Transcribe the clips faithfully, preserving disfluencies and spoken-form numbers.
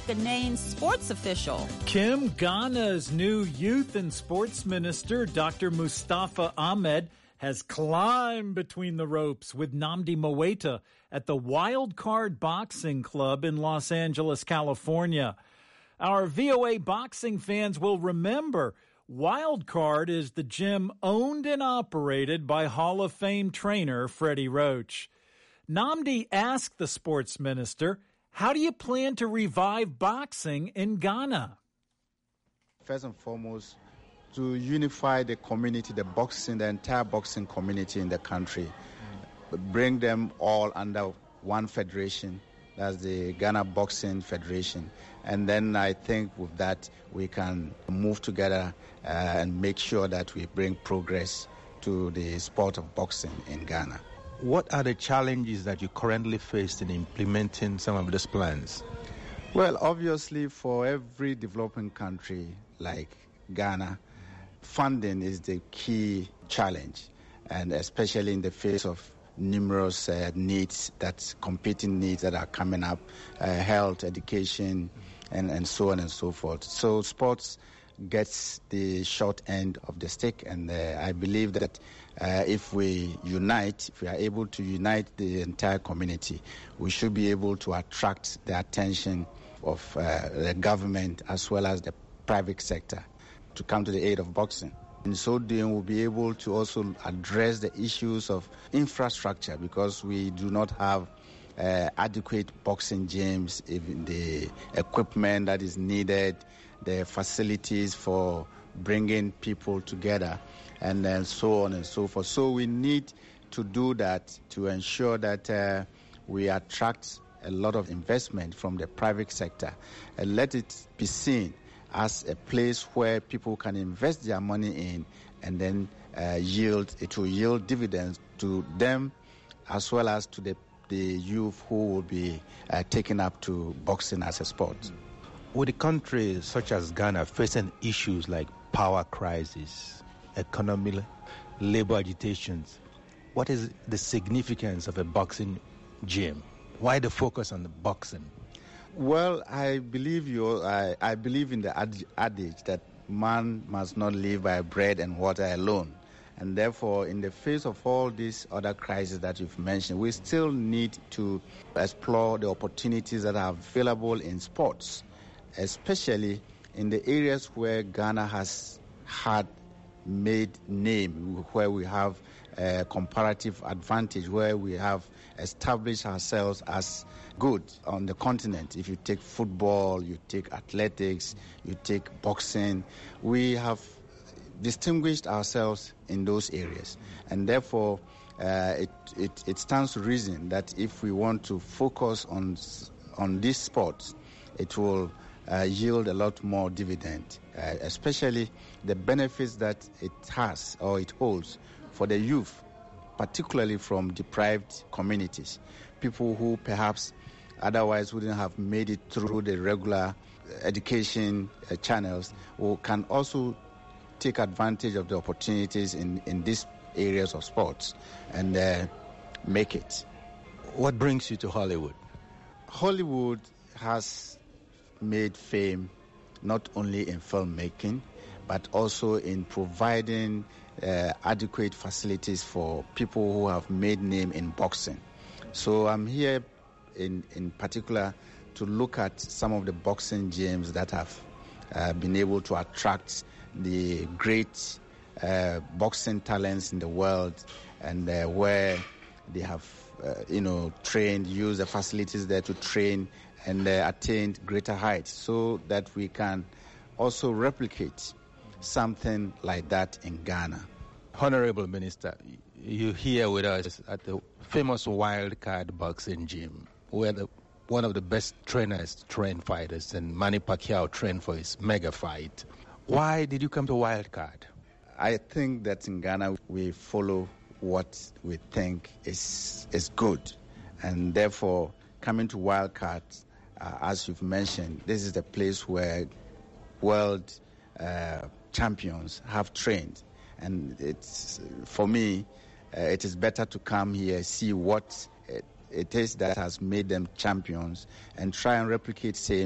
Ghanaian sports official. Kim, Ghana's new youth and sports minister, Doctor Mustafa Ahmed, has climbed between the ropes with Nnamdi Mowaita at the Wild Card Boxing Club in Los Angeles, California. Our V O A boxing fans will remember Wild Card is the gym owned and operated by Hall of Fame trainer Freddie Roach. Nnamdi asked the sports minister, how do you plan to revive boxing in Ghana? First and foremost, to unify the community, the boxing, the entire boxing community in the country, bring them all under one federation. That's the Ghana Boxing Federation. And then I think with that, we can move together uh, and make sure that we bring progress to the sport of boxing in Ghana. What are the challenges that you currently face in implementing some of these plans? Well, obviously, for every developing country like Ghana, funding is the key challenge, and especially in the face of numerous uh, needs, that's competing needs that are coming up, uh, health, education, and, and so on and so forth. So sports gets the short end of the stick, and uh, I believe that uh, if we unite, if we are able to unite the entire community, we should be able to attract the attention of uh, the government as well as the private sector to come to the aid of boxing. In so doing, we'll be able to also address the issues of infrastructure, because we do not have uh, adequate boxing gyms, even the equipment that is needed, the facilities for bringing people together, and then so on and so forth. So we need to do that to ensure that uh, we attract a lot of investment from the private sector and let it be seen as a place where people can invest their money in, and then uh, yield, it will yield dividends to them as well as to the, the youth who will be uh, taken up to boxing as a sport. With a country such as Ghana facing issues like power crisis, economic, labor agitations, what is the significance of a boxing gym? Why the focus on the boxing? Well, I believe you. I, I believe in the ad, adage that man must not live by bread and water alone. And therefore, in the face of all these other crises that you've mentioned, we still need to explore the opportunities that are available in sports, especially in the areas where Ghana has had made name, where we have a comparative advantage, where we have established ourselves as good on the continent. If you take football, you take athletics, you take boxing, we have distinguished ourselves in those areas. And therefore, uh, it, it, it stands to reason that if we want to focus on, on these sports, it will uh, yield a lot more dividend, uh, especially the benefits that it has or it holds for the youth, particularly from deprived communities, people who perhaps otherwise wouldn't have made it through the regular education uh, channels, who can also take advantage of the opportunities in, in these areas of sports and uh, make it. What brings you to Hollywood? Hollywood has made fame not only in filmmaking, but also in providing uh, adequate facilities for people who have made name in boxing. So I'm here in, in particular to look at some of the boxing gyms that have uh, been able to attract the great uh, boxing talents in the world, and uh, where they have, uh, you know, trained, used the facilities there to train and uh, attained greater heights, so that we can also replicate something like that in Ghana. Honorable Minister, you're here with us at the famous Wild Card Boxing Gym, where the, one of the best trainers train fighters, and Manny Pacquiao trained for his mega fight. Why did you come to Wild Card? I think that in Ghana we follow what we think is is good, and therefore coming to Wild Card, uh, as you've mentioned, this is the place where world uh, champions have trained, and it's for me, uh, it is better to come here, see what it, it is that has made them champions, and try and replicate same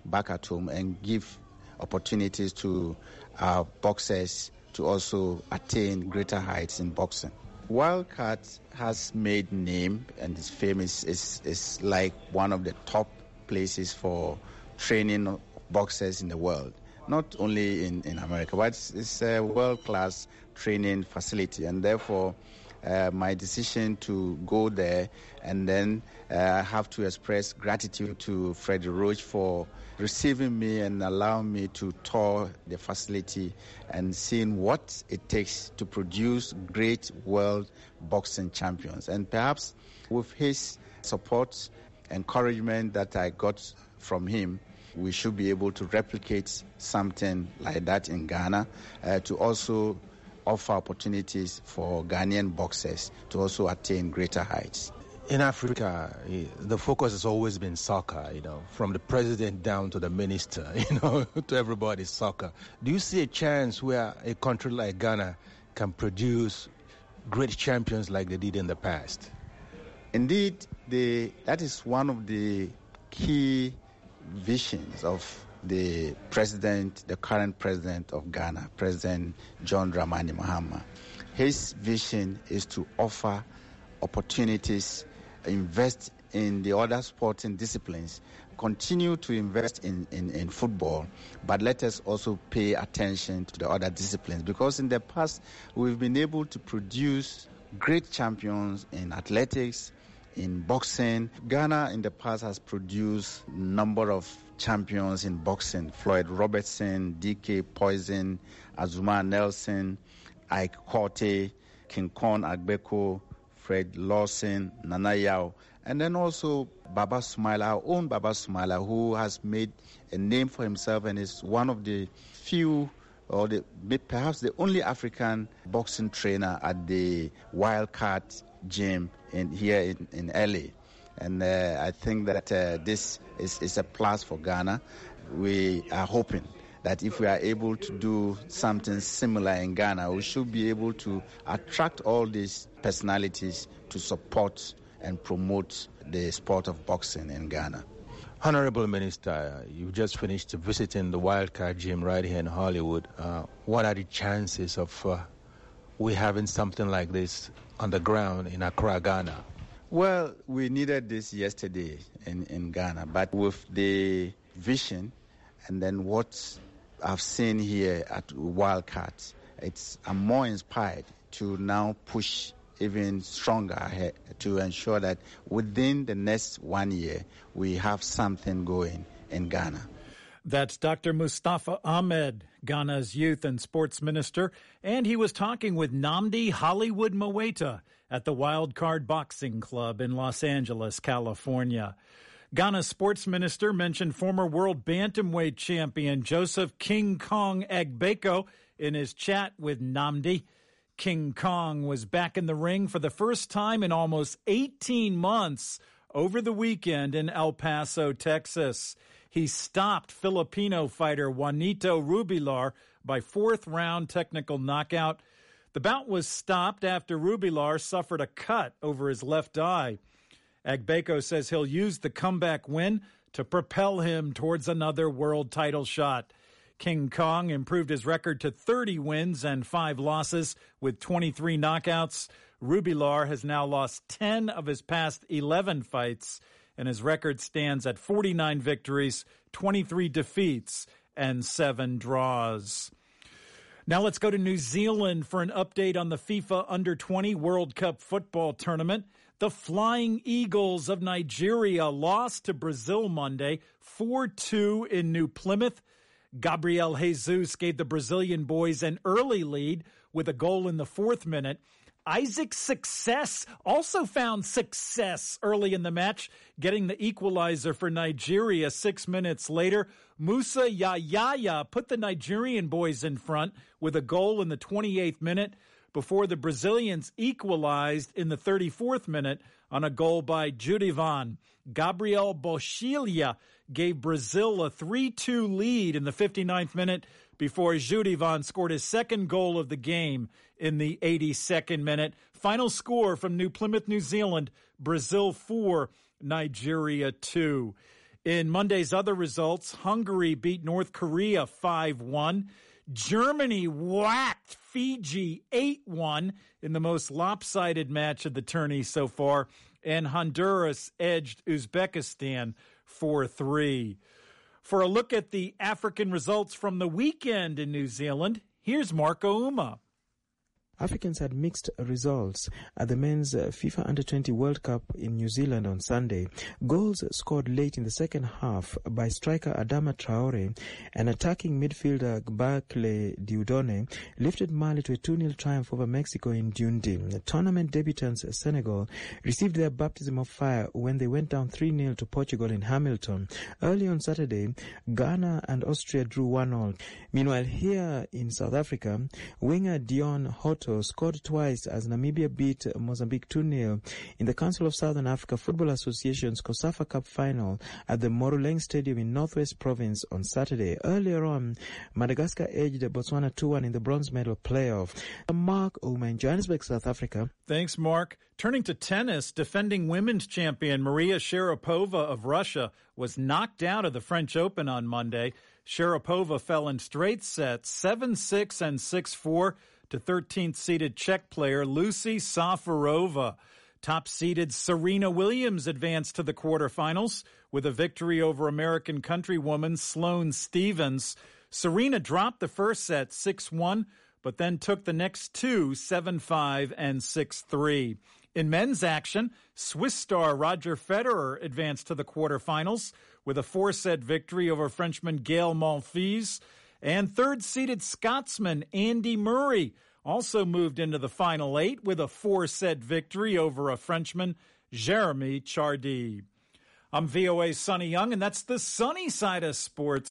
back at home and give opportunities to our boxers to also attain greater heights in boxing. Wildcard has made name and is famous. It's, it's like one of the top places for training boxers in the world. Not only in, in America, but it's, it's a world-class training facility. And therefore, uh, my decision to go there and then uh, I have to express gratitude to Freddie Roach for receiving me and allowing me to tour the facility and seeing what it takes to produce great world boxing champions. And perhaps with his support, encouragement that I got from him, we should be able to replicate something like that in Ghana uh, to also offer opportunities for Ghanaian boxers to also attain greater heights. In Africa, the focus has always been soccer, you know, from the president down to the minister, you know, to everybody soccer. Do you see a chance where a country like Ghana can produce great champions like they did in the past? Indeed, the, that is one of the key visions of the president, the current president of Ghana, President John Dramani Mahama. His vision is to offer opportunities, invest in the other sporting disciplines, continue to invest in, in, in football, but let us also pay attention to the other disciplines, because in the past we've been able to produce great champions in athletics, in boxing. Ghana in the past has produced a number of champions in boxing: Floyd Robertson, D K Poison, Azuma Nelson, Ike Korte, King Kong Agbeko, Fred Lawson, Nana Yao, and then also Baba Sumaila, our own Baba Sumaila, who has made a name for himself and is one of the few, or the, perhaps the only African boxing trainer at the Wildcard Gym in here in, in L A. And uh, I think that uh, this is, is a plus for Ghana. We are hoping that if we are able to do something similar in Ghana, we should be able to attract all these personalities to support and promote the sport of boxing in Ghana. Honorable Minister, you've just finished visiting the Wildcard Gym right here in Hollywood. Uh, what are the chances of uh, we having something like this on the ground in Accra, Ghana? Well, we needed this yesterday in, in Ghana, but with the vision and then what I've seen here at Wildcard, it's I'm more inspired to now push even stronger ahead to ensure that within the next one year we have something going in Ghana. That's Doctor Mustafa Ahmed, Ghana's youth and sports minister, and he was talking with Nnamdi Hollywood Maweta at the Wildcard Boxing Club in Los Angeles, California. Ghana's sports minister mentioned former world bantamweight champion Joseph King Kong Agbeko in his chat with Nnamdi. King Kong was back in the ring for the first time in almost eighteen months over the weekend in El Paso, Texas. He stopped Filipino fighter Juanito Rubilar by fourth round technical knockout. The bout was stopped after Rubilar suffered a cut over his left eye. Agbeko says he'll use the comeback win to propel him towards another world title shot. King Kong improved his record to thirty wins and five losses with twenty-three knockouts. Rubilar has now lost ten of his past eleven fights, and his record stands at forty-nine victories, twenty-three defeats, and seven draws. Now let's go to New Zealand for an update on the FIFA under twenty World Cup football tournament. The Flying Eagles of Nigeria lost to Brazil Monday, four two in New Plymouth. Gabriel Jesus gave the Brazilian boys an early lead with a goal in the fourth minute. Isaac Success also found success early in the match, getting the equalizer for Nigeria six minutes later. Musa Yayaya put the Nigerian boys in front with a goal in the twenty-eighth minute before the Brazilians equalized in the thirty-fourth minute on a goal by Judivan. Gabriel Boschilia gave Brazil a three two lead in the fifty-ninth minute before Judivan scored his second goal of the game in the eighty-second minute. Final score from New Plymouth, New Zealand, Brazil four, Nigeria two. In Monday's other results, Hungary beat North Korea five one. Germany whacked Fiji eight one in the most lopsided match of the tourney so far. And Honduras edged Uzbekistan four three. For a look at the African results from the weekend in New Zealand, here's Marco Uma. Africans had mixed results at the men's FIFA Under twenty World Cup in New Zealand on Sunday. Goals scored late in the second half by striker Adama Traore and attacking midfielder Gbakle Diudone lifted Mali to a two nil triumph over Mexico in Dundee. Tournament debutants Senegal received their baptism of fire when they went down three nil to Portugal in Hamilton. Early on Saturday, Ghana and Austria drew one all. Meanwhile, here in South Africa, winger Dion Hotto scored twice as Namibia beat Mozambique two nil in the Council of Southern Africa Football Association's COSAFA Cup final at the Moruleng Stadium in Northwest Province on Saturday. Earlier on, Madagascar edged Botswana two one in the bronze medal playoff. Mark Ouma in Johannesburg, South Africa. Thanks, Mark. Turning to tennis, defending women's champion Maria Sharapova of Russia was knocked out of the French Open on Monday. Sharapova fell in straight sets, seven six and six four, to thirteenth-seeded Czech player Lucy Safarova. Top-seeded Serena Williams advanced to the quarterfinals with a victory over American countrywoman Sloane Stephens. Serena dropped the first set six one, but then took the next two seven five and six three. In men's action, Swiss star Roger Federer advanced to the quarterfinals with a four-set victory over Frenchman Gael Monfils. And third-seeded Scotsman Andy Murray also moved into the final eight with a four-set victory over a Frenchman, Jeremy Chardy. I'm V O A's Sonny Young, and that's the sunny side of sports.